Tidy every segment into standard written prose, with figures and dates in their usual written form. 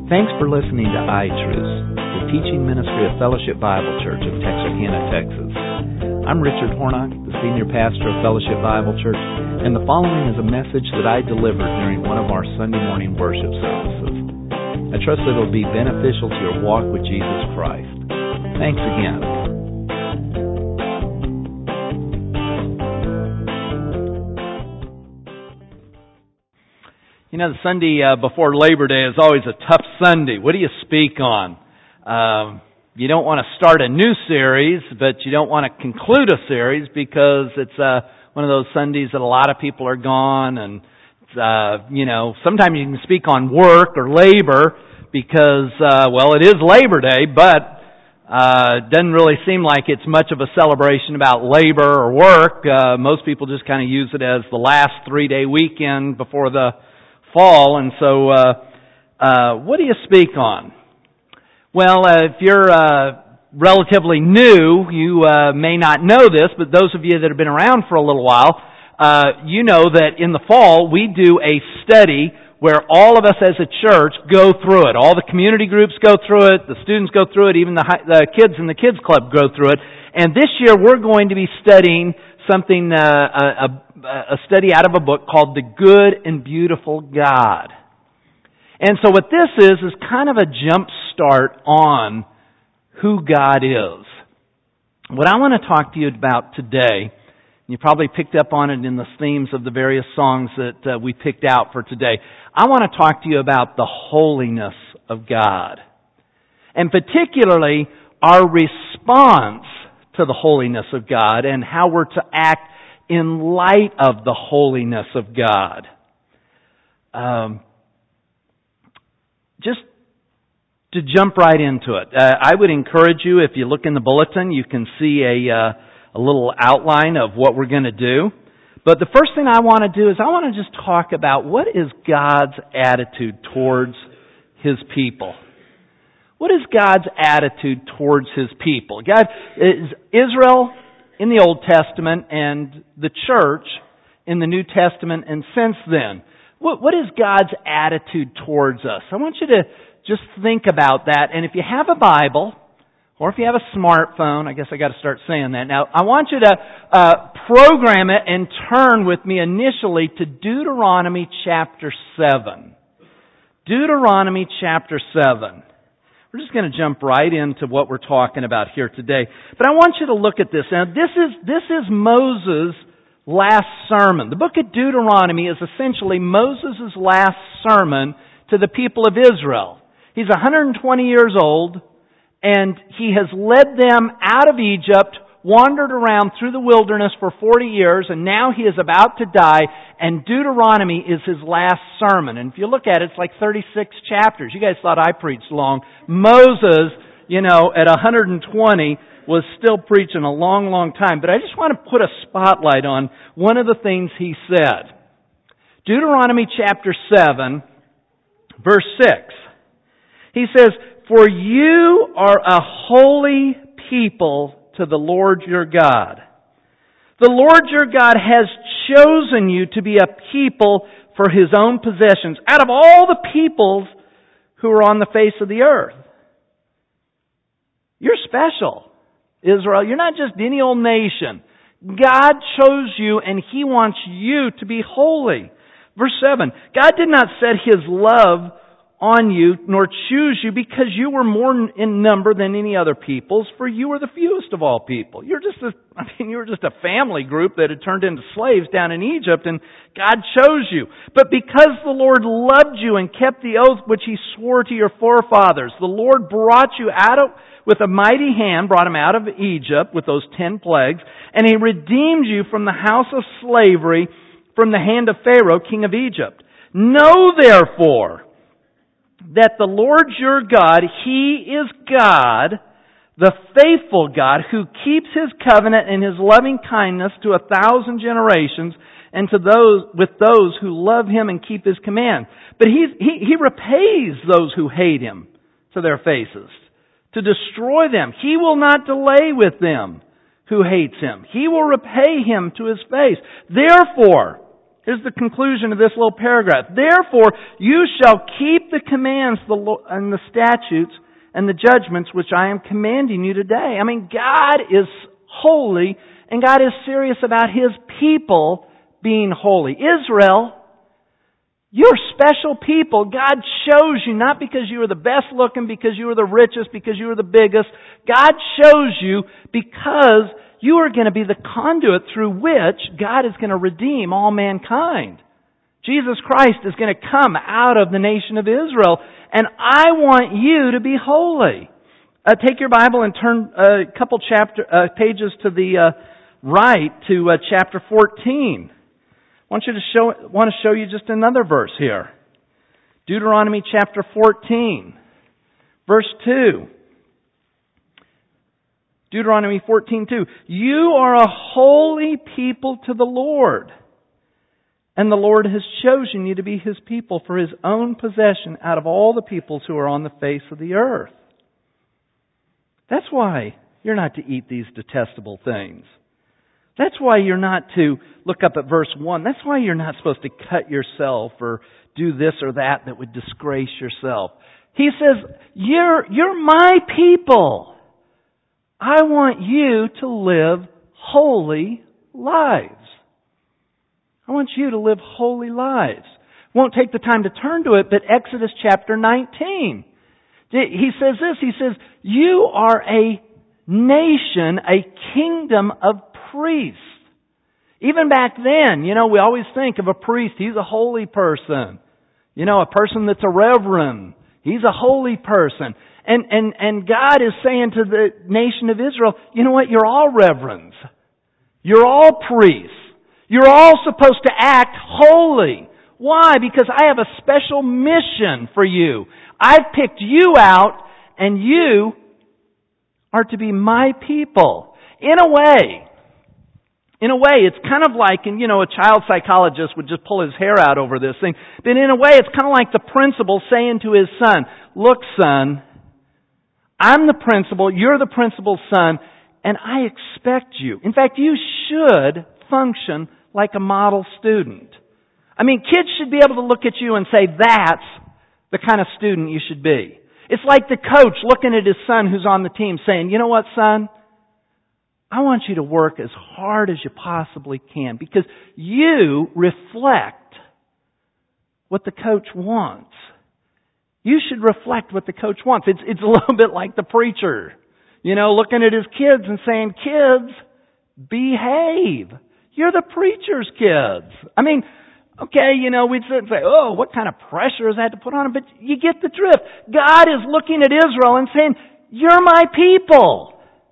Thanks for listening to iTruths, the teaching ministry of Fellowship Bible Church of Texarkana, Texas. I'm Richard Hornock, the senior pastor of Fellowship Bible Church, and the following is a message that I delivered during one of our Sunday morning worship services. I trust that it will be beneficial to your walk with Jesus Christ. Thanks again. You know, the Sunday before Labor Day is always a tough Sunday. What do you speak on? You don't want to start a new series, but you don't want to conclude a series because it's one of those Sundays that a lot of people are gone. And, sometimes you can speak on work or labor because, it is Labor Day, but it doesn't really seem like it's much of a celebration about labor or work. Most people just kind of use it as the last 3-day weekend before the fall, and so what do you speak on? Well, if you're relatively new, you may not know this, but those of you that have been around for a little while, you know that in the fall we do a study where all of us as a church go through it. All the community groups go through it, the students go through it, even the kids in the kids club go through it. And this year we're going to be studying something, a study out of a book called The Good and Beautiful God. And so what this is kind of a jump start on who God is. What I want to talk to you about today, you probably picked up on it in the themes of the various songs that we picked out for today. I want to talk to you about the holiness of God. And particularly our response to the holiness of God and how we're to act in light of the holiness of God. Just to jump right into it, I would encourage you, if you look in the bulletin, you can see a little outline of what we're going to do. But the first thing I want to do is I want to just talk about what is God's attitude towards His people. What is God's attitude towards His people? God is Israel in the Old Testament and the church in the New Testament, and since then, what is God's attitude towards us? I want you to just think about that. And if you have a Bible, or if you have a smartphone, I guess I got to start saying that now. I want you to program it and turn with me initially to Deuteronomy chapter 7. Deuteronomy chapter 7. We're just going to jump right into what we're talking about here today. But I want you to look at this. Now, this is Moses' last sermon. The book of Deuteronomy is essentially Moses' last sermon to the people of Israel. He's 120 years old, and he has led them out of Egypt, wandered around through the wilderness for 40 years, and now he is about to die, and Deuteronomy is his last sermon. And if you look at it, it's like 36 chapters. You guys thought I preached long. Moses, at 120, was still preaching a long, long time. But I just want to put a spotlight on one of the things he said. Deuteronomy chapter 7, verse 6. He says, "For you are a holy people to the Lord your God. The Lord your God has chosen you to be a people for His own possessions out of all the peoples who are on the face of the earth." You're special, Israel. You're not just any old nation. God chose you and He wants you to be holy. Verse 7, God did not set His love on you, nor choose you because you were more in number than any other peoples, for you were the fewest of all people. You were just a family group that had turned into slaves down in Egypt, and God chose you. But because the Lord loved you and kept the oath which He swore to your forefathers, the Lord brought you with a mighty hand, brought him out of Egypt with those 10 plagues, and He redeemed you from the house of slavery, from the hand of Pharaoh, king of Egypt. Know therefore that the Lord your God, He is God, the faithful God, who keeps His covenant and His loving kindness to 1,000 generations, and to those who love Him and keep His command. But He repays those who hate Him to their faces, to destroy them. He will not delay with them who hates Him. He will repay him to his face. Therefore, Here's the conclusion of this little paragraph. Therefore, you shall keep the commands and the statutes and the judgments which I am commanding you today. I mean, God is holy, and God is serious about His people being holy. Israel, you're special people. God chose you not because you were the best looking, because you were the richest, because you were the biggest. God chose you because you are going to be the conduit through which God is going to redeem all mankind. Jesus Christ is going to come out of the nation of Israel, and I want you to be holy. Take your Bible and turn a couple pages to the right to chapter 14. I want to show you just another verse here. Deuteronomy chapter 14, verse 2. Deuteronomy 14:2. You are a holy people to the Lord, and the Lord has chosen you to be His people for His own possession out of all the peoples who are on the face of the earth. That's why you're not to eat these detestable things. That's why you're not to look up at verse 1. That's why you're not supposed to cut yourself or do this or that would disgrace yourself. He says, you're my people. I want you to live holy lives. I want you to live holy lives. Won't take the time to turn to it, but Exodus chapter 19. He says this, he says, you are a nation, a kingdom of priests. Even back then, we always think of a priest, he's a holy person. A person that's a reverend, he's a holy person. And God is saying to the nation of Israel, you know what? You're all reverends. You're all priests. You're all supposed to act holy. Why? Because I have a special mission for you. I've picked you out, and you are to be my people. In a way, it's kind of like, and a child psychologist would just pull his hair out over this thing, but in a way, it's kind of like the principal saying to his son, look, son, I'm the principal, you're the principal's son, and I expect you. In fact, you should function like a model student. I mean, kids should be able to look at you and say, that's the kind of student you should be. It's like the coach looking at his son who's on the team saying, you know what, son? I want you to work as hard as you possibly can because you reflect what the coach wants. You should reflect what the coach wants. It's a little bit like the preacher, looking at his kids and saying, kids, behave. You're the preacher's kids. I mean, okay, we'd sit and say, oh, what kind of pressure is that to put on them? But you get the drift. God is looking at Israel and saying, you're my people.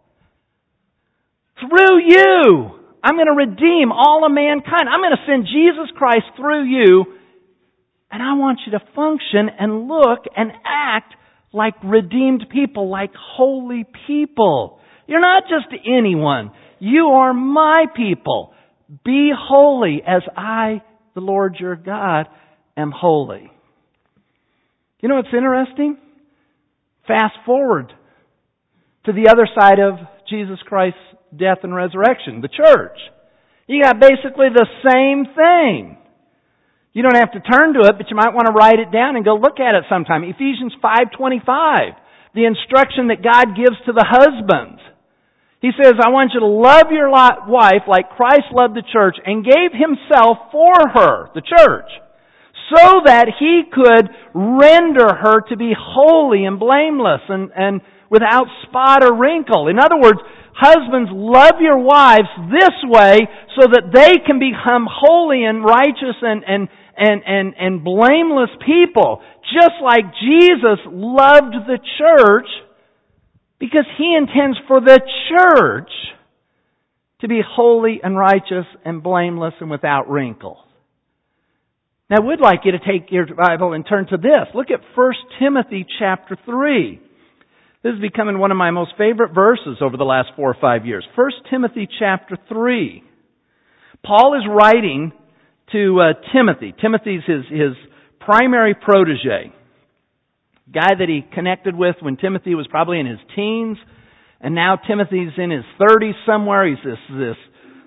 Through you, I'm going to redeem all of mankind. I'm going to send Jesus Christ through you. And I want you to function and look and act like redeemed people, like holy people. You're not just anyone. You are my people. Be holy as I, the Lord your God, am holy. You know what's interesting? Fast forward to the other side of Jesus Christ's death and resurrection, the church. You got basically the same thing. You don't have to turn to it, but you might want to write it down and go look at it sometime. Ephesians 5:25, the instruction that God gives to the husbands. He says, I want you to love your wife like Christ loved the church and gave Himself for her, the church, so that He could render her to be holy and blameless and without spot or wrinkle. In other words, husbands, love your wives this way so that they can become holy and righteous and blameless people, just like Jesus loved the church, because He intends for the church to be holy and righteous and blameless and without wrinkle. Now, I would like you to take your Bible and turn to this. Look at 1 Timothy chapter 3. This is becoming one of my most favorite verses over the last 4 or 5 years. 1 Timothy chapter 3. Paul is writing to Timothy. Timothy's his primary protege. Guy that he connected with when Timothy was probably in his teens. And now Timothy's in his 30s somewhere. He's this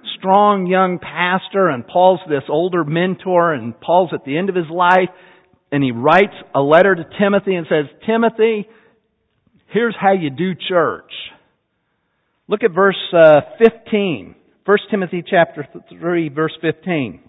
strong young pastor, and Paul's this older mentor, and Paul's at the end of his life, and he writes a letter to Timothy and says, Timothy, here's how you do church. Look at verse 15. 1 Timothy chapter 3, verse 15.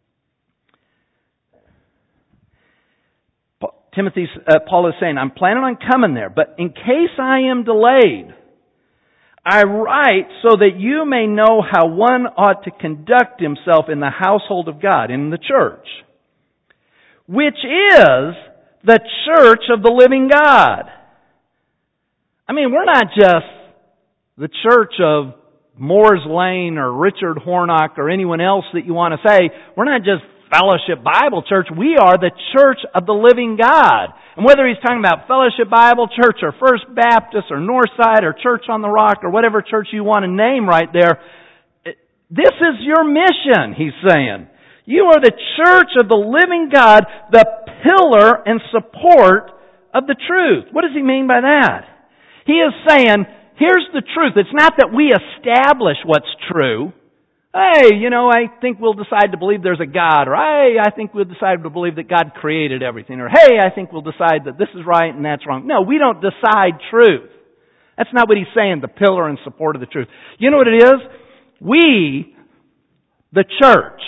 Paul is saying, I'm planning on coming there, but in case I am delayed, I write so that you may know how one ought to conduct himself in the household of God, in the church, which is the church of the living God. I mean, we're not just the church of Moore's Lane or Richard Hornock or anyone else that you want to say. We're not just Fellowship Bible Church. We are the church of the living God. And whether he's talking about Fellowship Bible Church or First Baptist or Northside or Church on the Rock or whatever church you want to name right there, this is your mission, he's saying. You are the church of the living God, the pillar and support of the truth. What does he mean by that? He is saying, here's the truth. It's not that we establish what's true. Hey, I think we'll decide to believe there's a God. Or, hey, I think we'll decide to believe that God created everything. Or, hey, I think we'll decide that this is right and that's wrong. No, we don't decide truth. That's not what he's saying, the pillar and support of the truth. You know what it is? We, the church,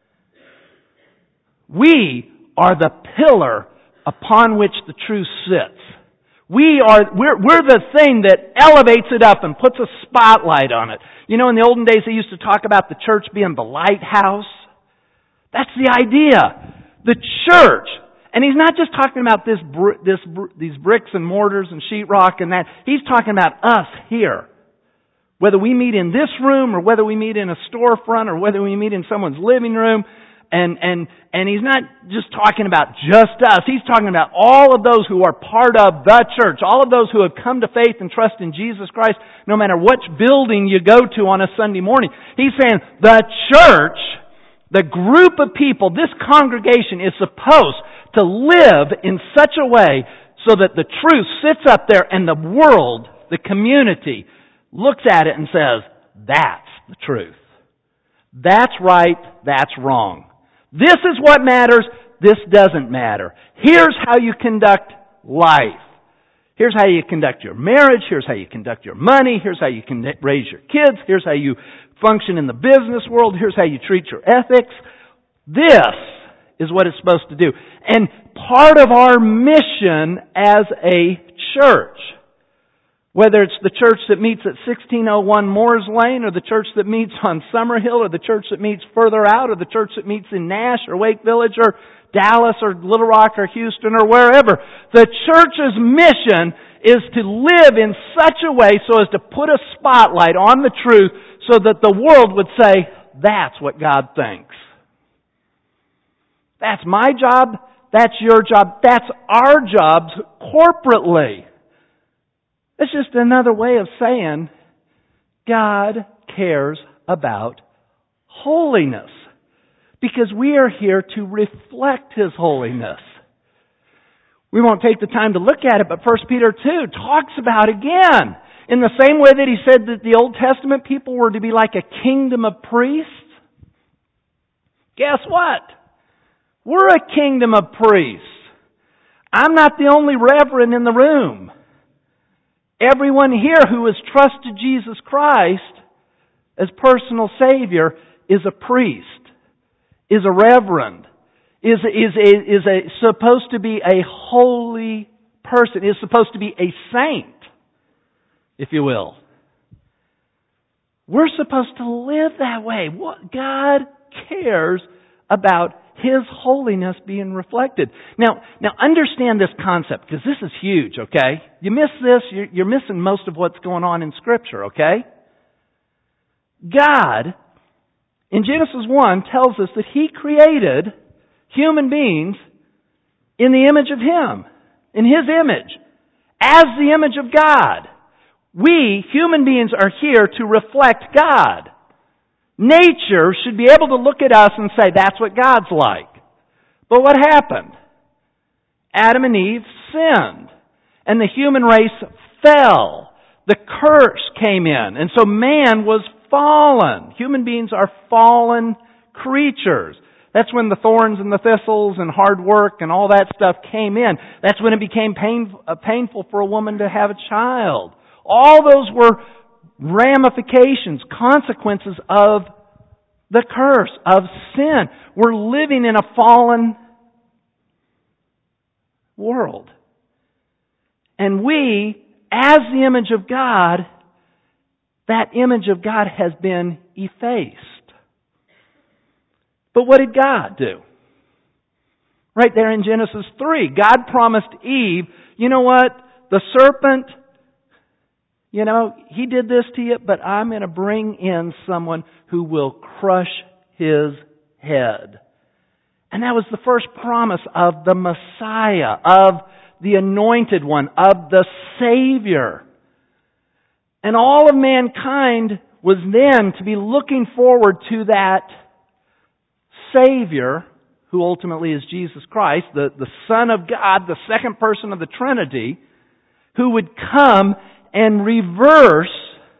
we are the pillar upon which the truth sits. We're the thing that elevates it up and puts a spotlight on it. In the olden days they used to talk about the church being the lighthouse. That's the idea. The church. And he's not just talking about these bricks and mortars and sheetrock and that. He's talking about us here. Whether we meet in this room or whether we meet in a storefront or whether we meet in someone's living room. And he's not just talking about just us. He's talking about all of those who are part of the church. All of those who have come to faith and trust in Jesus Christ, no matter which building you go to on a Sunday morning. He's saying the church, the group of people, this congregation is supposed to live in such a way so that the truth sits up there and the world, the community, looks at it and says, that's the truth. That's right, that's wrong. This is what matters. This doesn't matter. Here's how you conduct life. Here's how you conduct your marriage. Here's how you conduct your money. Here's how you can raise your kids. Here's how you function in the business world. Here's how you treat your ethics. This is what it's supposed to do. And part of our mission as a church, whether it's the church that meets at 1601 Moore's Lane or the church that meets on Summerhill or the church that meets further out or the church that meets in Nash or Wake Village or Dallas or Little Rock or Houston or wherever. The church's mission is to live in such a way so as to put a spotlight on the truth so that the world would say, that's what God thinks. That's my job. That's your job. That's our jobs corporately. It's just another way of saying God cares about holiness. Because we are here to reflect His holiness. We won't take the time to look at it, but 1 Peter 2 talks about again. In the same way that he said that the Old Testament people were to be like a kingdom of priests. Guess what? We're a kingdom of priests. I'm not the only reverend in the room. Everyone here who has trusted Jesus Christ as personal Savior is a priest, is a reverend, is supposed to be a holy person, is supposed to be a saint, if you will. We're supposed to live that way. God cares about His holiness being reflected. Now understand this concept, because this is huge, okay? You miss this, you're missing most of what's going on in Scripture, okay? God, in Genesis 1, tells us that He created human beings in the image of Him, in His image, as the image of God. We, human beings, are here to reflect God. Nature should be able to look at us and say, that's what God's like. But what happened? Adam and Eve sinned. And the human race fell. The curse came in. And so man was fallen. Human beings are fallen creatures. That's when the thorns and the thistles and hard work and all that stuff came in. That's when it became painful for a woman to have a child. All those were ramifications, consequences of the curse, of sin. We're living in a fallen world. And we, as the image of God, that image of God has been effaced. But what did God do? Right there in Genesis 3, God promised Eve, you know what? The serpent, he did this to you, but I'm going to bring in someone who will crush his head. And that was the first promise of the Messiah, of the Anointed One, of the Savior. And all of mankind was then to be looking forward to that Savior, who ultimately is Jesus Christ, the Son of God, the second person of the Trinity, who would come and reverse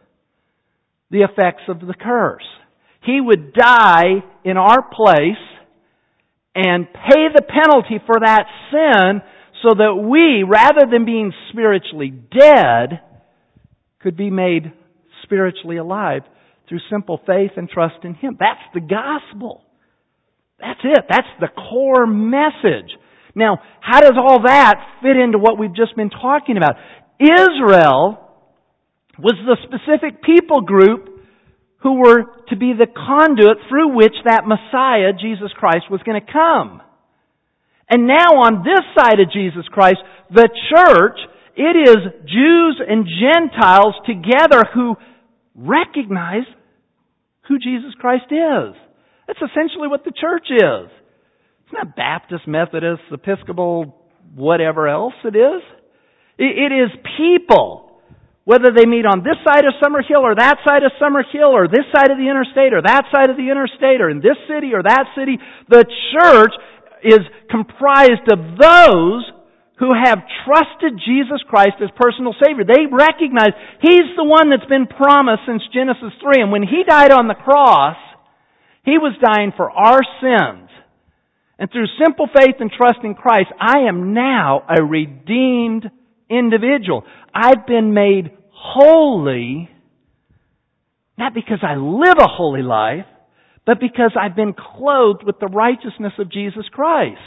the effects of the curse. He would die in our place and pay the penalty for that sin so that we, rather than being spiritually dead, could be made spiritually alive through simple faith and trust in Him. That's the gospel. That's it. That's the core message. Now, how does all that fit into what we've just been talking about? Israel was the specific people group who were to be the conduit through which that Messiah, Jesus Christ, was going to come. And now on this side of Jesus Christ, the church, it is Jews and Gentiles together who recognize who Jesus Christ is. That's essentially what the church is. It's not Baptist, Methodist, Episcopal, whatever else it is. It is people, whether they meet on this side of Summerhill or that side of Summerhill or this side of the interstate or that side of the interstate or in this city or that city. The church is comprised of those who have trusted Jesus Christ as personal Savior. They recognize He's the one that's been promised since Genesis 3. And when He died on the cross, He was dying for our sins. And through simple faith and trust in Christ, I am now a redeemed individual. I've been made holy, not because I live a holy life, but because I've been clothed with the righteousness of Jesus Christ.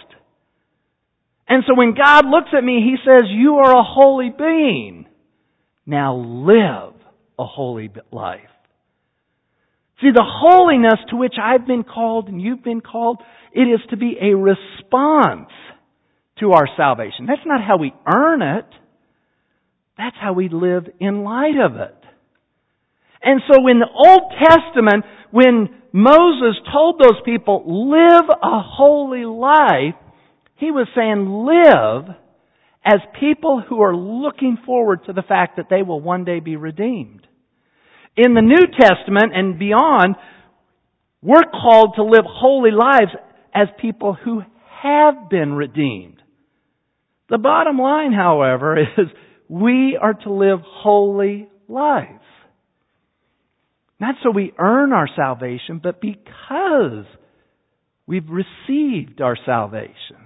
And so when God looks at me, He says, you are a holy being. Now live a holy life. See, the holiness to which I've been called and you've been called, it is to be a response to our salvation. That's not how we earn it. That's how we live in light of it. And so in the Old Testament, when Moses told those people, live a holy life, he was saying live as people who are looking forward to the fact that they will one day be redeemed. In the New Testament and beyond, we're called to live holy lives as people who have been redeemed. The bottom line, however, is we are to live holy lives. Not so we earn our salvation, but because we've received our salvation.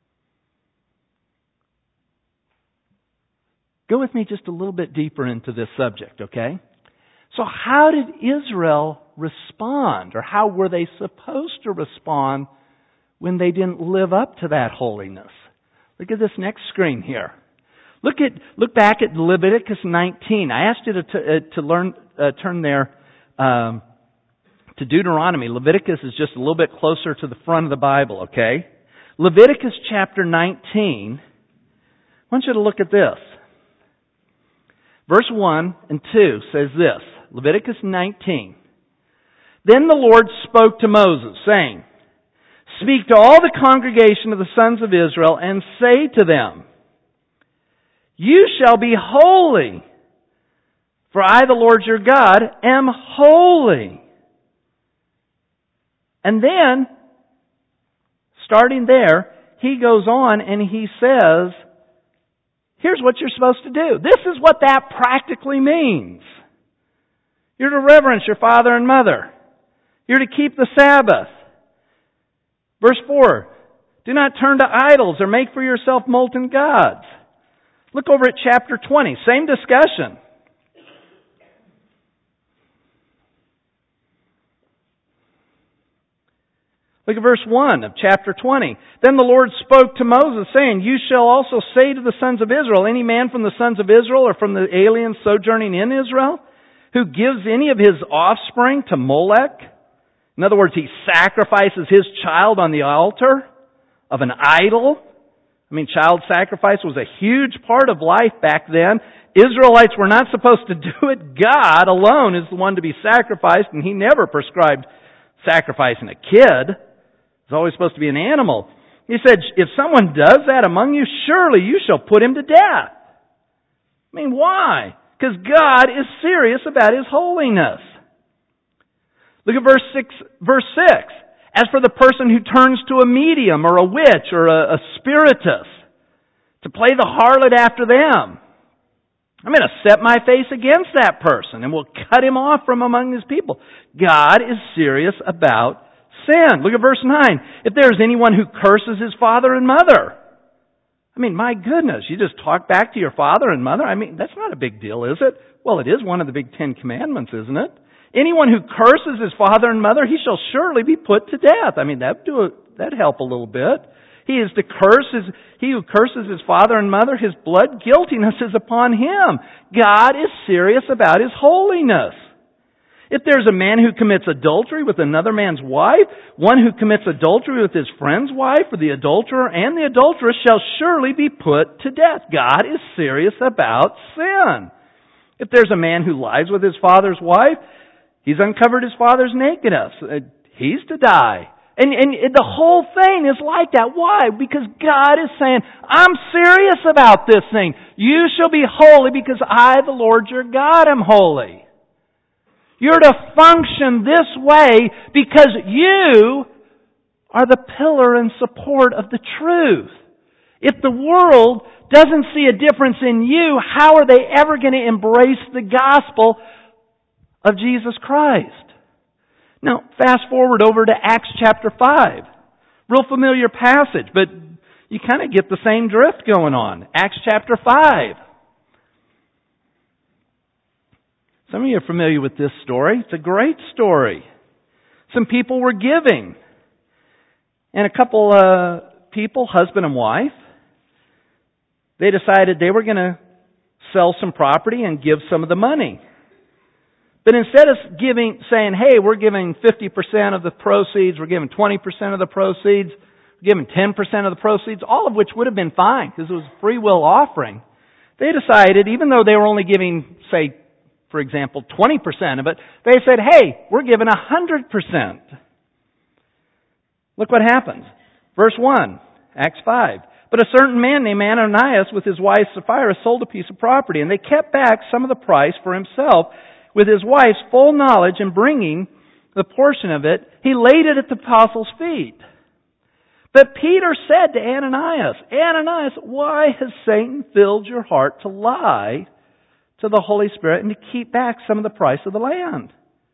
Go with me just a little bit deeper into this subject, okay? So how did Israel respond, or how were they supposed to respond when they didn't live up to that holiness? Look at this next screen here. Look back at Leviticus 19. I asked you to turn there to Deuteronomy. Leviticus is just a little bit closer to the front of the Bible, okay? Leviticus chapter 19. I want you to look at this. Verse 1 and 2 says this. Leviticus 19. Then the Lord spoke to Moses, saying, speak to all the congregation of the sons of Israel and say to them, you shall be holy, for I, the Lord your God, am holy. And then, starting there, he goes on and he says, here's what you're supposed to do. This is what that practically means. You're to reverence your father and mother. You're to keep the Sabbath. Verse 4, do not turn to idols or make for yourself molten gods. Look over at chapter 20, same discussion. Look at verse 1 of chapter 20. Then the Lord spoke to Moses, saying, you shall also say to the sons of Israel, any man from the sons of Israel or from the aliens sojourning in Israel, who gives any of his offspring to Molech, in other words, he sacrifices his child on the altar of an idol. I mean, child sacrifice was a huge part of life back then. Israelites were not supposed to do it. God alone is the one to be sacrificed, and He never prescribed sacrificing a kid. It's always supposed to be an animal. He said, if someone does that among you, surely you shall put him to death. I mean, why? Because God is serious about His holiness. Look at verse 6. As for the person who turns to a medium or a witch or a spiritist to play the harlot after them, I'm going to set my face against that person and will cut him off from among His people. God is serious about sin. Look at verse 9. If there is anyone who curses his father and mother, I mean, my goodness, you just talk back to your father and mother? I mean, that's not a big deal, is it? Well, it is one of the big 10 commandments, isn't it? Anyone who curses his father and mother, he shall surely be put to death. I mean, that'd help a little bit. He who curses his father and mother, his blood guiltiness is upon him. God is serious about His holiness. If there's a man who commits adultery with another man's wife, one who commits adultery with his friend's wife, or the adulterer and the adulteress shall surely be put to death. God is serious about sin. If there's a man who lies with his father's wife, he's uncovered his father's nakedness. He's to die. And the whole thing is like that. Why? Because God is saying, I'm serious about this thing. You shall be holy because I, the Lord your God, am holy. You're to function this way because you are the pillar and support of the truth. If the world doesn't see a difference in you, how are they ever going to embrace the gospel of Jesus Christ? Now, fast forward over to Acts chapter 5. Real familiar passage, but you kind of get the same drift going on. Acts chapter 5. Some of you are familiar with this story. It's a great story. Some people were giving. And a couple people, husband and wife, they decided they were going to sell some property and give some of the money. But instead of saying, hey, we're giving 50% of the proceeds, we're giving 20% of the proceeds, we're giving 10% of the proceeds, all of which would have been fine because it was a free will offering, they decided, even though they were only giving, say, for example, 20% of it, they said, hey, we're giving 100%. Look what happens. Verse 1, Acts 5. But a certain man named Ananias with his wife Sapphira sold a piece of property, and they kept back some of the price for himself. With his wife's full knowledge and bringing the portion of it, he laid it at the apostles' feet. But Peter said to Ananias, Ananias, why has Satan filled your heart to lie to the Holy Spirit and to keep back some of the price of the land?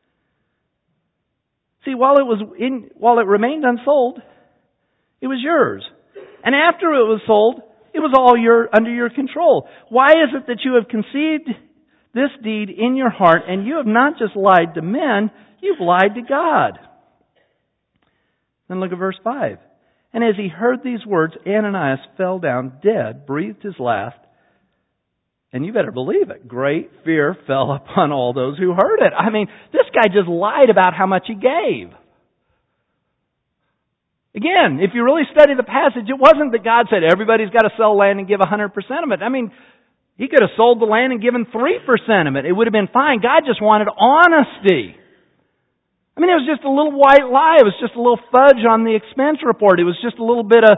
See, while it remained unsold, it was yours. And after it was sold, it was all under your control. Why is it that you have conceived this deed in your heart, and you have not just lied to men, you've lied to God? Then look at verse 5. And as he heard these words, Ananias fell down dead, breathed his last, and you better believe it, great fear fell upon all those who heard it. I mean, this guy just lied about how much he gave. Again, if you really study the passage, it wasn't that God said everybody's got to sell land and give 100% of it. I mean, he could have sold the land and given 3% of it. It would have been fine. God just wanted honesty. I mean, it was just a little white lie. It was just a little fudge on the expense report. It was just a little bit of,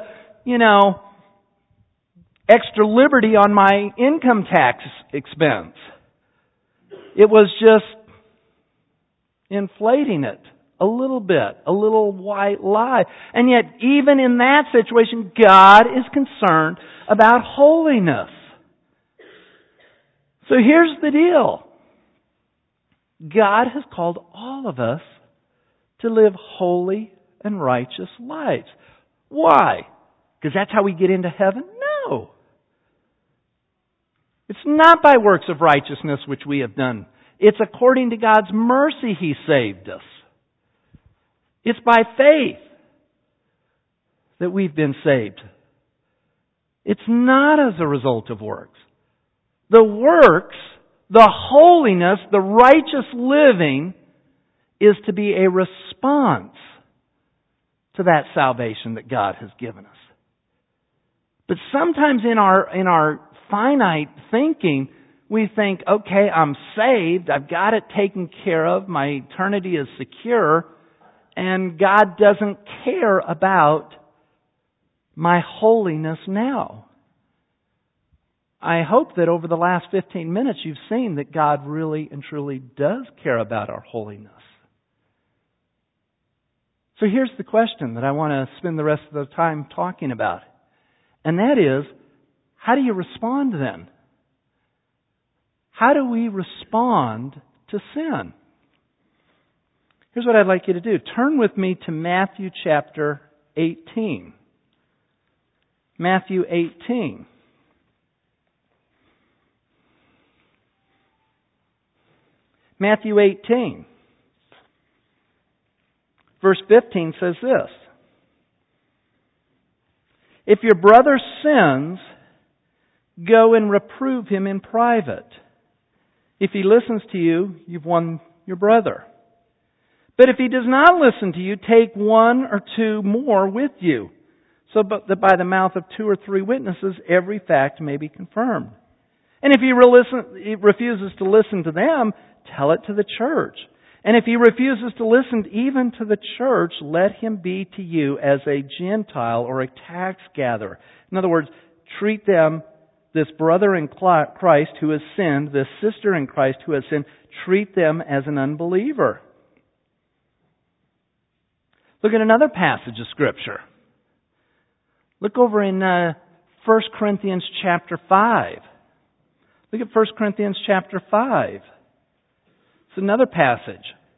extra liberty on my income tax expense. It was just inflating it a little bit, a little white lie. And yet, even in that situation, God is concerned about holiness. So here's the deal. God has called all of us to live holy and righteous lives. Why? Because that's how we get into heaven? No. It's not by works of righteousness which we have done. It's according to God's mercy He saved us. It's by faith that we've been saved. It's not as a result of works. The works, the holiness, the righteous living is to be a response to that salvation that God has given us. But sometimes in our finite thinking, we think, okay, I'm saved, I've got it taken care of, my eternity is secure, and God doesn't care about my holiness now. I hope that over the last 15 minutes you've seen that God really and truly does care about our holiness. So here's the question that I want to spend the rest of the time talking about. And that is, how do you respond then? How do we respond to sin? Here's what I'd like you to do. Turn with me to Matthew chapter 18. Matthew 18. Matthew 18. Verse 15 says this. If your brother sins, go and reprove him in private. If he listens to you, you've won your brother. But if he does not listen to you, take one or two more with you, so that by the mouth of 2 or 3 witnesses every fact may be confirmed. And if he refuses to listen to them, tell it to the church. And if he refuses to listen even to the church, let him be to you as a Gentile or a tax gatherer. In other words, treat them, this brother in Christ who has sinned, this sister in Christ who has sinned, treat them as an unbeliever. Look at another passage of Scripture. Look over in 1 Corinthians chapter 5. Look at 1 Corinthians chapter 5. It's another passage.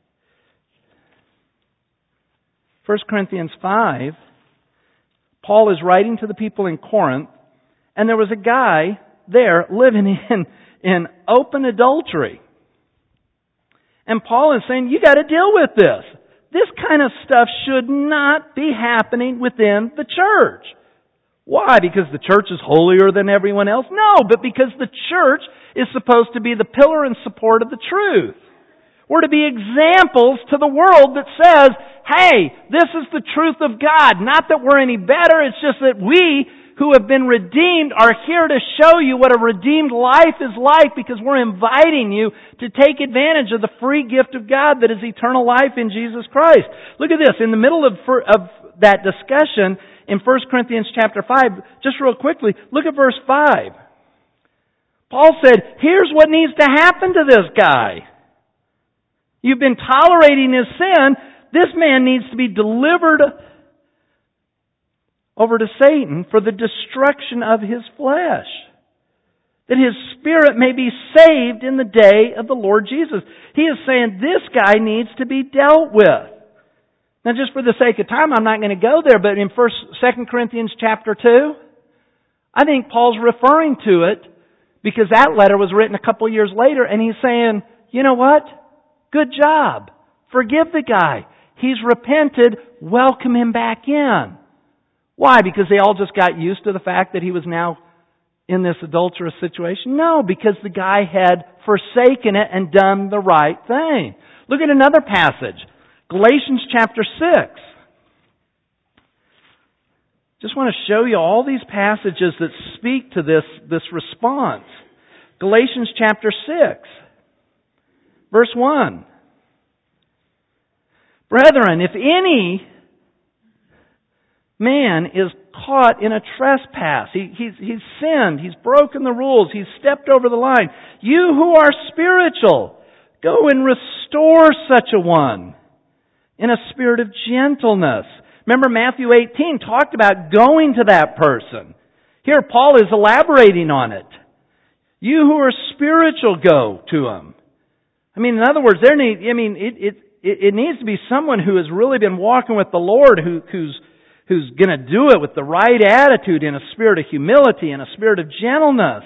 1 Corinthians 5, Paul is writing to the people in Corinth, and there was a guy there living in open adultery. And Paul is saying, you got to deal with this. This kind of stuff should not be happening within the church. Why? Because the church is holier than everyone else? No, but because the church is supposed to be the pillar and support of the truth. We're to be examples to the world that says, hey, this is the truth of God. Not that we're any better, it's just that we who have been redeemed are here to show you what a redeemed life is like, because we're inviting you to take advantage of the free gift of God that is eternal life in Jesus Christ. Look at this. In the middle of that discussion in 1 Corinthians chapter 5, just real quickly, look at verse 5. Paul said, here's what needs to happen to this guy. You've been tolerating his sin. This man needs to be delivered over to Satan for the destruction of his flesh, that his spirit may be saved in the day of the Lord Jesus. He is saying this guy needs to be dealt with. Now, just for the sake of time, I'm not going to go there, but in 2 Corinthians chapter 2, I think Paul's referring to it because that letter was written a couple years later, and he's saying, you know what? Good job. Forgive the guy. He's repented. Welcome him back in. Why? Because they all just got used to the fact that he was now in this adulterous situation? No, because the guy had forsaken it and done the right thing. Look at another passage. Galatians chapter 6. Just want to show you all these passages that speak to this response. Galatians chapter 6. Verse 1. Brethren, if any man is caught in a trespass, he's sinned, he's broken the rules, he's stepped over the line, you who are spiritual, go and restore such a one in a spirit of gentleness. Remember Matthew 18 talked about going to that person. Here Paul is elaborating on it. You who are spiritual, go to him. I mean, in other words, it needs to be someone who has really been walking with the Lord, who's going to do it with the right attitude, in a spirit of humility and a spirit of gentleness,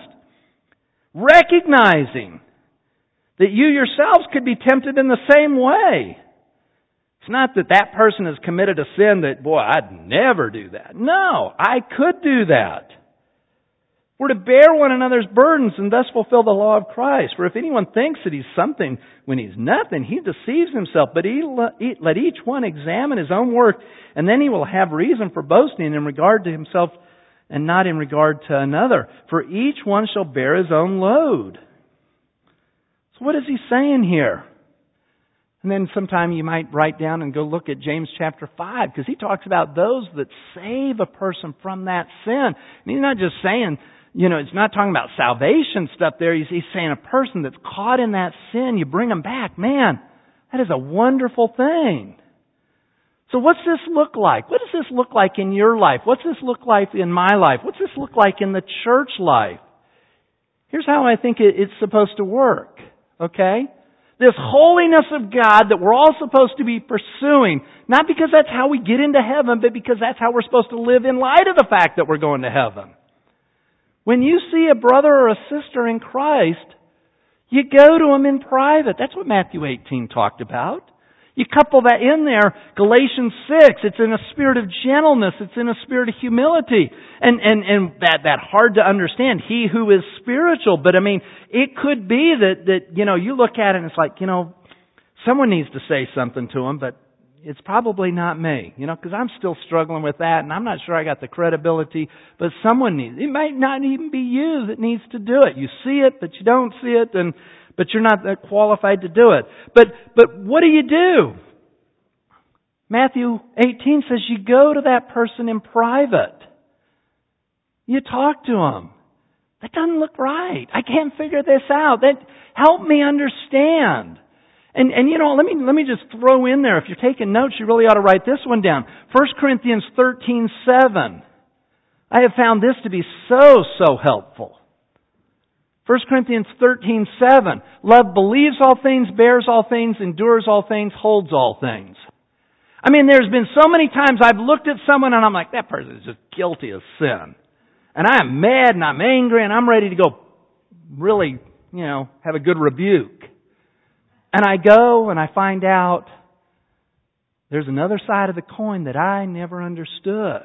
recognizing that you yourselves could be tempted in the same way. It's not that that person has committed a sin that, boy, I'd never do that. No, I could do that. We're to bear one another's burdens and thus fulfill the law of Christ. For if anyone thinks that he's something when he's nothing, he deceives himself. But let each one examine his own work, and then he will have reason for boasting in regard to himself and not in regard to another. For each one shall bear his own load. So what is he saying here? And then sometime you might write down and go look at James chapter 5, because he talks about those that save a person from that sin. And he's not just saying, it's not talking about salvation stuff there. He's saying a person that's caught in that sin, you bring them back. Man, that is a wonderful thing. So what's this look like? What does this look like in your life? What's this look like in my life? What's this look like in the church life? Here's how I think it's supposed to work, okay? This holiness of God that we're all supposed to be pursuing, not because that's how we get into heaven, but because that's how we're supposed to live in light of the fact that we're going to heaven. When you see a brother or a sister in Christ, you go to them in private. That's what Matthew 18 talked about. You couple that in there, Galatians 6, it's in a spirit of gentleness, it's in a spirit of humility. And that hard to understand, he who is spiritual. But it could be that you look at it and it's like, someone needs to say something to him, but it's probably not me, because I'm still struggling with that, and I'm not sure I got the credibility, but someone needs. It might not even be you that needs to do it. You see it, but you don't see it, but you're not qualified to do it. But what do? Matthew 18 says you go to that person in private. You talk to them. That doesn't look right. I can't figure this out. Help me understand. And let me just throw in there, if you're taking notes, you really ought to write this one down. 1 Corinthians 13:7. I have found this to be so helpful. 1 Corinthians 13:7. Love believes all things, bears all things, endures all things, holds all things. There's been so many times I've looked at someone and I'm like, that person is just guilty of sin. And I am mad and I'm angry and I'm ready to go really, have a good rebuke. And I go and I find out there's another side of the coin that I never understood.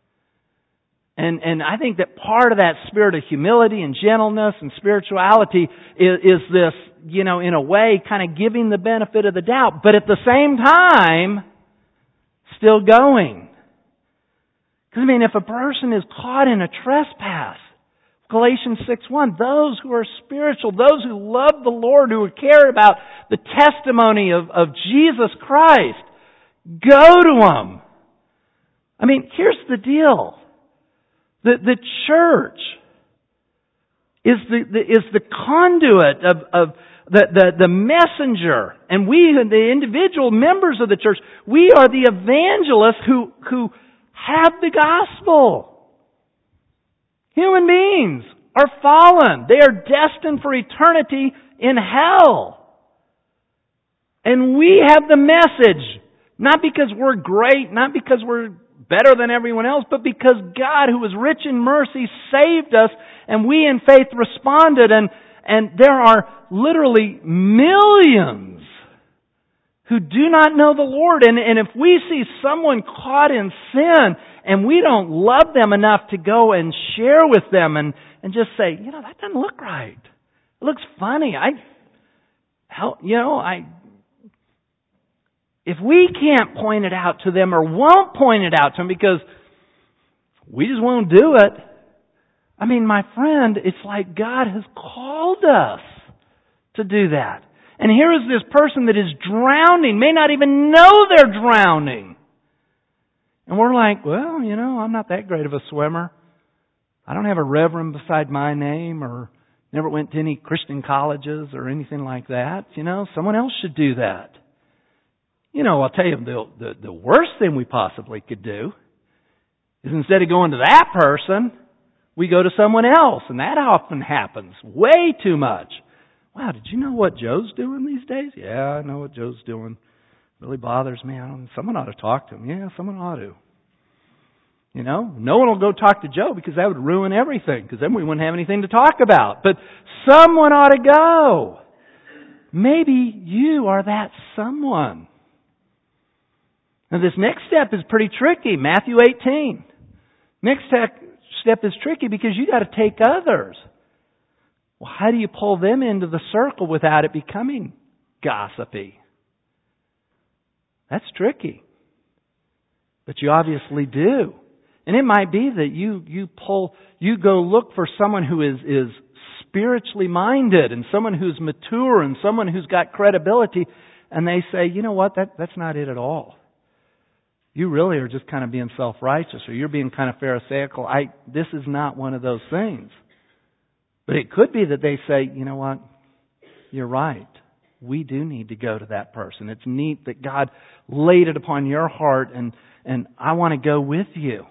And I think that part of that spirit of humility and gentleness and spirituality is this, in a way, kind of giving the benefit of the doubt, but at the same time, still going. Because, if a person is caught in a trespass, Galatians 6:1, those who are spiritual, those who love the Lord, who care about the testimony of Jesus Christ, go to them. Here's the deal. The church is the conduit of the messenger, and we, the individual members of the church, we are the evangelists who have the gospel. Human beings are fallen. They are destined for eternity in hell. And we have the message, not because we're great, not because we're better than everyone else, but because God, who was rich in mercy, saved us, and we in faith responded, and there are literally millions who do not know the Lord. And if we see someone caught in sin, and we don't love them enough to go and share with them and just say, that doesn't look right. It looks funny. If we can't point it out to them or won't point it out to them because we just won't do it, my friend, it's like God has called us to do that. And here is this person that is drowning, may not even know they're drowning. And we're like, well, I'm not that great of a swimmer. I don't have a reverend beside my name or never went to any Christian colleges or anything like that. Someone else should do that. I'll tell you, the worst thing we possibly could do is instead of going to that person, we go to someone else. And that often happens way too much. Wow, did you know what Joe's doing these days? Yeah, I know what Joe's doing. Really bothers me. Someone ought to talk to him. Yeah, someone ought to. You know, no one will go talk to Joe because that would ruin everything, because then we wouldn't have anything to talk about. But someone ought to go. Maybe you are that someone. Now this next step is pretty tricky. Matthew 18. Next step is tricky because you got to take others. Well, how do you pull them into the circle without it becoming gossipy? That's tricky. But you obviously do. And it might be that you go look for someone who is spiritually minded and someone who's mature and someone who's got credibility, and they say, you know what, that's not it at all. You really are just kind of being self-righteous, or you're being kind of pharisaical. This is not one of those things. But it could be that they say, you know what, you're right. We do need to go to that person. It's neat that God laid it upon your heart, and I want to go with you.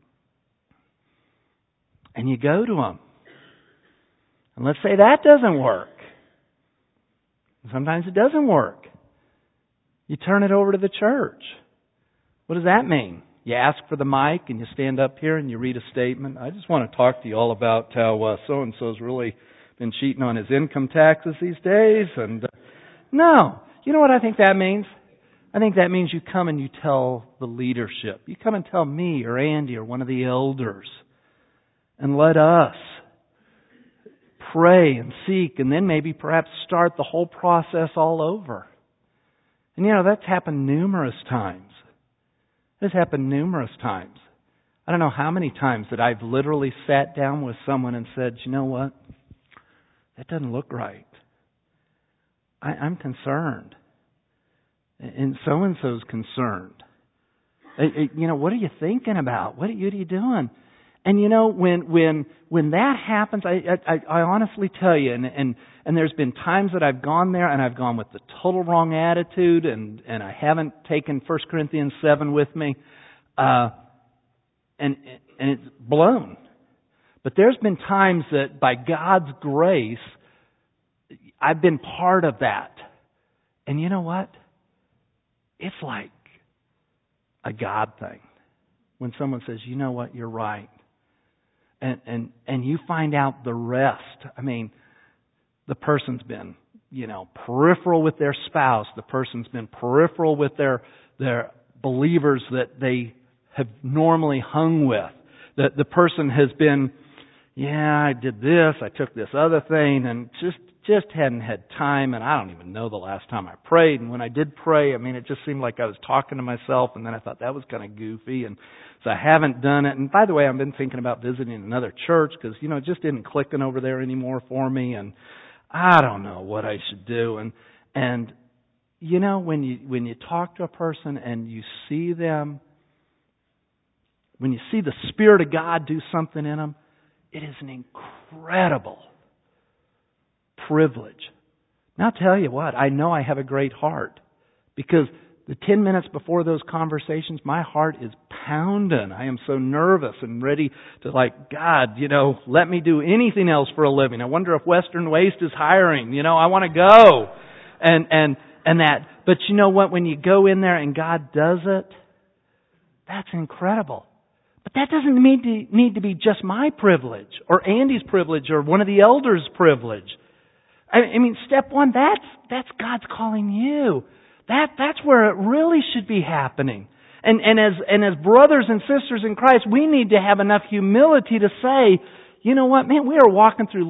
And you go to them. And let's say that doesn't work. Sometimes it doesn't work. You turn it over to the church. What does that mean? You ask for the mic and you stand up here and you read a statement. I just want to talk to you all about how so-and-so's really been cheating on his income taxes these days. And no. You know what I think that means? I think that means you come and you tell the leadership. You come and tell me or Andy or one of the elders. And let us pray and seek, and then maybe perhaps start the whole process all over. And you know, that's happened numerous times. It's happened numerous times. I don't know how many times that I've literally sat down with someone and said, you know what? That doesn't look right. I'm concerned. And so-and-so's concerned. You know, what are you thinking about? What are you doing? And you know, when that happens, I honestly tell you, and there's been times that I've gone there and I've gone with the total wrong attitude, and I haven't taken 1 Corinthians 7 with me, and it's blown. But there's been times that by God's grace, I've been part of that. And you know what? It's like a God thing. When someone says, you know what, you're right. And you find out the rest. I mean, the person's been, you know, peripheral with their spouse. The person's been peripheral with their believers that they have normally hung with. The person has been, yeah, I did this, I took this other thing, and just hadn't had time, and I don't even know the last time I prayed. And when I did pray, I mean, it just seemed like I was talking to myself, and then I thought that was kind of goofy, and so I haven't done it. And by the way, I've been thinking about visiting another church because, you know, it just isn't clicking over there anymore for me, and I don't know what I should do. And you know, when you talk to a person and you see them, when you see the Spirit of God do something in them, it is an incredible privilege. Now, I'll tell you what, I know I have a great heart because the 10 minutes before those conversations, my heart is pounding. I am so nervous and ready to, like, God, you know, let me do anything else for a living. I wonder if Western Waste is hiring. You know, I want to go. And that. But you know what? When you go in there and God does it, that's incredible. But that doesn't need to be just my privilege or Andy's privilege or one of the elders' privilege. I mean, step one, that's God's calling you. That's where it really should be happening. And as brothers and sisters in Christ, we need to have enough humility to say, you know what, man, we are walking through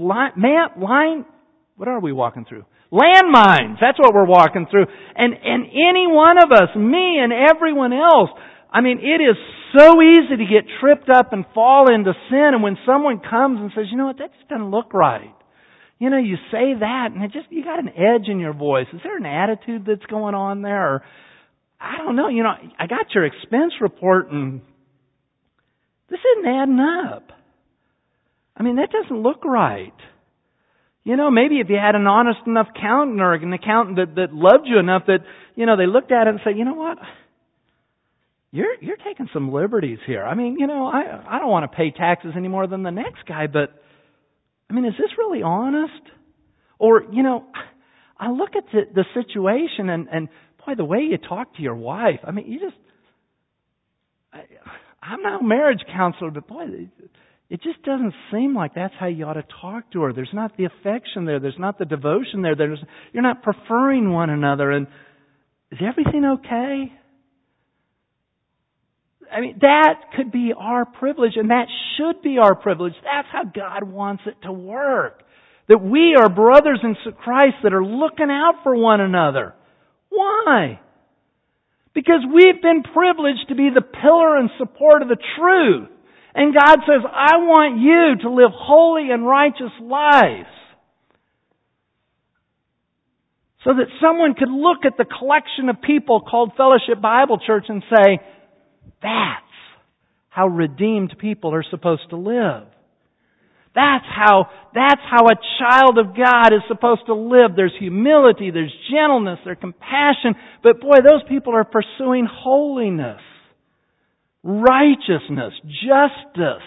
what are we walking through? Landmines. That's what we're walking through. And any one of us, me and everyone else, I mean, it is so easy to get tripped up and fall into sin. And when someone comes and says, you know what, that just doesn't look right. You know, you say that and you got an edge in your voice. Is there an attitude that's going on there? Or, I don't know. You know, I got your expense report and this isn't adding up. I mean, that doesn't look right. You know, maybe if you had an honest enough accountant or an accountant that loved you enough that, you know, they looked at it and said, you know what? You're taking some liberties here. I mean, you know, I don't want to pay taxes any more than the next guy, but I mean, is this really honest? Or, I look at the situation and boy, the way you talk to your wife, I mean, I'm not a marriage counselor, but boy, it just doesn't seem like that's how you ought to talk to her. There's not the affection there. There's not the devotion there. You're not preferring one another. And is everything okay? I mean, that could be our privilege, and that should be our privilege. That's how God wants it to work. That we are brothers in Christ that are looking out for one another. Why? Because we've been privileged to be the pillar and support of the truth. And God says, I want you to live holy and righteous lives. So that someone could look at the collection of people called Fellowship Bible Church and say, that's how redeemed people are supposed to live. That's how a child of God is supposed to live. There's humility, there's gentleness, there's compassion. But boy, those people are pursuing holiness, righteousness, justice.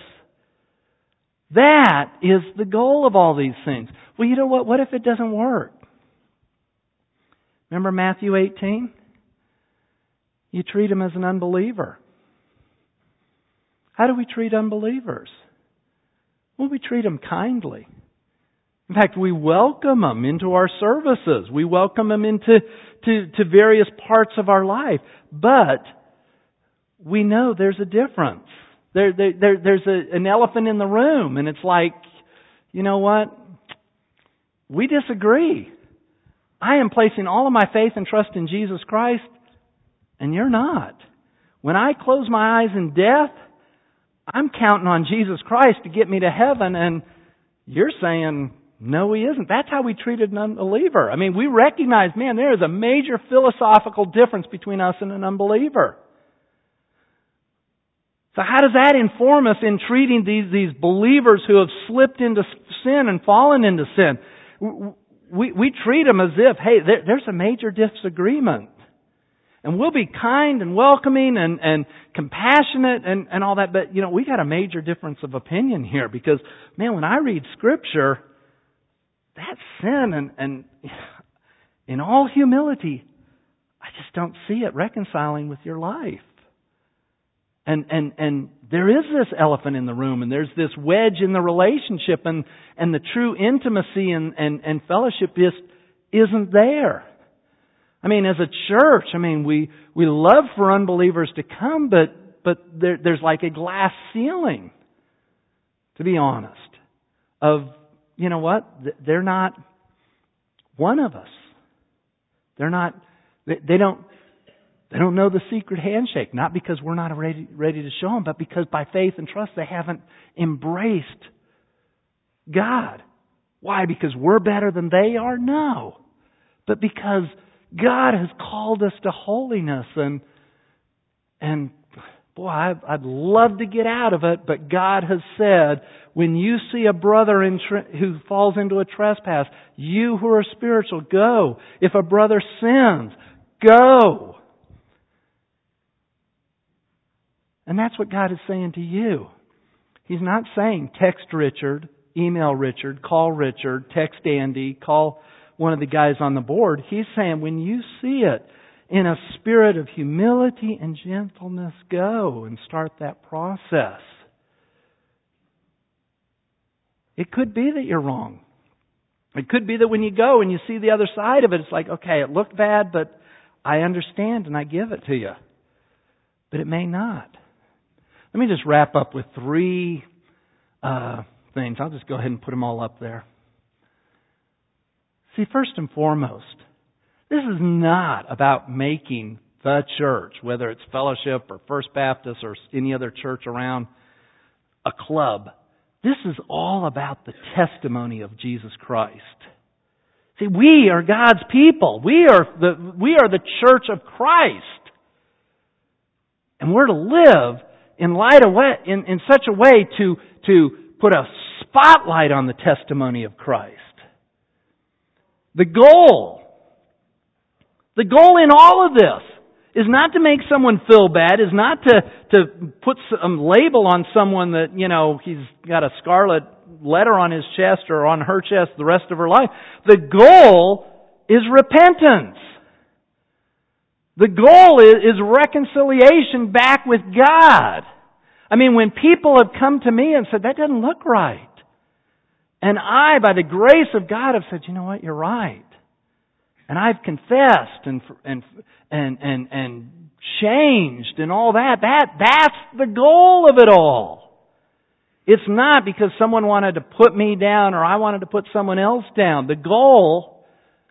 That is the goal of all these things. Well, you know what? What if it doesn't work? Remember Matthew 18? You treat them as an unbeliever. How do we treat unbelievers? Well, we treat them kindly. In fact, we welcome them into our services. We welcome them into various parts of our life. But we know there's a difference. There's an elephant in the room, and it's like, you know what? We disagree. I am placing all of my faith and trust in Jesus Christ, and you're not. When I close my eyes in death, I'm counting on Jesus Christ to get me to heaven, and you're saying, no, He isn't. That's how we treated an unbeliever. I mean, we recognize, man, there is a major philosophical difference between us and an unbeliever. So how does that inform us in treating these believers who have slipped into sin and fallen into sin? We treat them as if, hey, there's a major disagreement. And we'll be kind and welcoming and compassionate and all that. But, we got a major difference of opinion here. Because, man, when I read Scripture, that's sin. And in all humility, I just don't see it reconciling with your life. And there is this elephant in the room. And there's this wedge in the relationship. And the true intimacy and fellowship just isn't there. I mean, as a church, we love for unbelievers to come, but there's like a glass ceiling, to be honest, of, you know what? They're not one of us. They don't know the secret handshake, not because we're not ready to show them, but because by faith and trust they haven't embraced God. Why? Because we're better than they are? No. But because God has called us to holiness, and boy, I'd love to get out of it, but God has said, when you see a brother who falls into a trespass, you who are spiritual, go. If a brother sins, go. And that's what God is saying to you. He's not saying text Richard, email Richard, call Richard, text Andy, call one of the guys on the board. He's saying, when you see it in a spirit of humility and gentleness, go and start that process. It could be that you're wrong. It could be that when you go and you see the other side of it, it's like, okay, it looked bad, but I understand and I give it to you. But it may not. Let me just wrap up with 3 things. I'll just go ahead and put them all up there. See, first and foremost, this is not about making the church, whether it's Fellowship or First Baptist or any other church around, a club. This is all about the testimony of Jesus Christ. See, we are God's people. We are the church of Christ. And we're to live in such a way to put a spotlight on the testimony of Christ. The goal in all of this is not to make someone feel bad, is not to put some label on someone that, he's got a scarlet letter on his chest or on her chest the rest of her life. The goal is repentance. The goal is reconciliation back with God. I mean, when people have come to me and said, that doesn't look right. And I, by the grace of God, have said, you know what, you're right. And I've confessed and changed and all that. That's the goal of it all. It's not because someone wanted to put me down or I wanted to put someone else down. The goal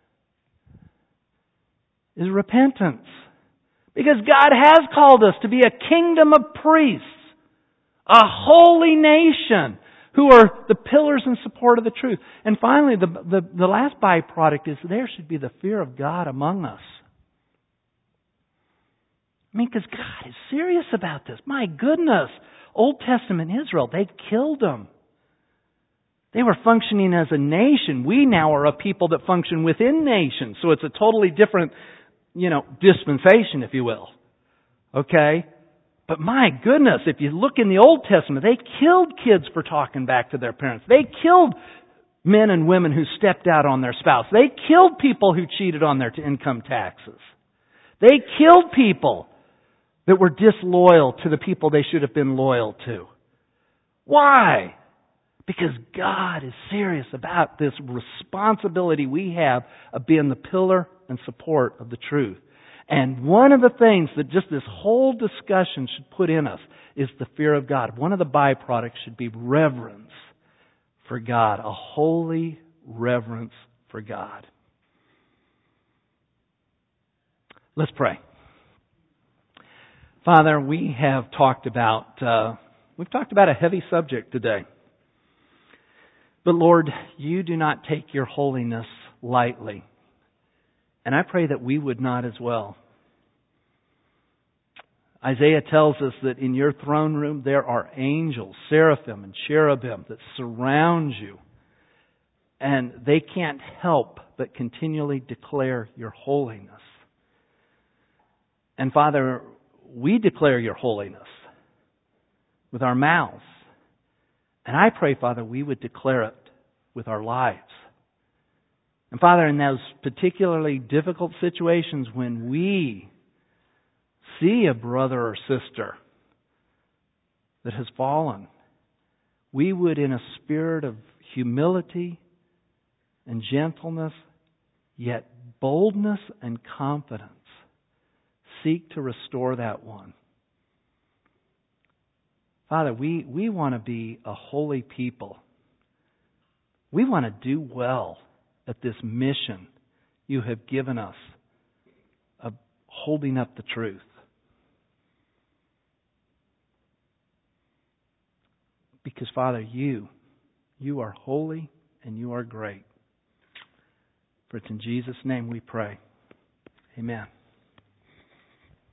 is repentance. Because God has called us to be a kingdom of priests, a holy nation who are the pillars and support of the truth. And finally, the last byproduct is there should be the fear of God among us. I mean, because God is serious about this. My goodness. Old Testament Israel, they killed them. They were functioning as a nation. We now are a people that function within nations. So it's a totally different, dispensation, if you will. Okay? But my goodness, if you look in the Old Testament, they killed kids for talking back to their parents. They killed men and women who stepped out on their spouse. They killed people who cheated on their income taxes. They killed people that were disloyal to the people they should have been loyal to. Why? Because God is serious about this responsibility we have of being the pillar and support of the truth. And one of the things that just this whole discussion should put in us is the fear of God. One of the byproducts should be reverence for God, a holy reverence for God. Let's pray. Father, we have talked about a heavy subject today. But Lord, you do not take your holiness lightly. And I pray that we would not as well. Isaiah tells us that in your throne room there are angels, seraphim and cherubim that surround you. And they can't help but continually declare your holiness. And Father, we declare your holiness with our mouths. And I pray, Father, we would declare it with our lives. And Father, in those particularly difficult situations when we see a brother or sister that has fallen, we would, in a spirit of humility and gentleness, yet boldness and confidence, seek to restore that one. Father, we want to be a holy people. We want to do well at this mission you have given us of holding up the truth. Because, Father, you are holy and you are great. For it's in Jesus' name we pray. Amen.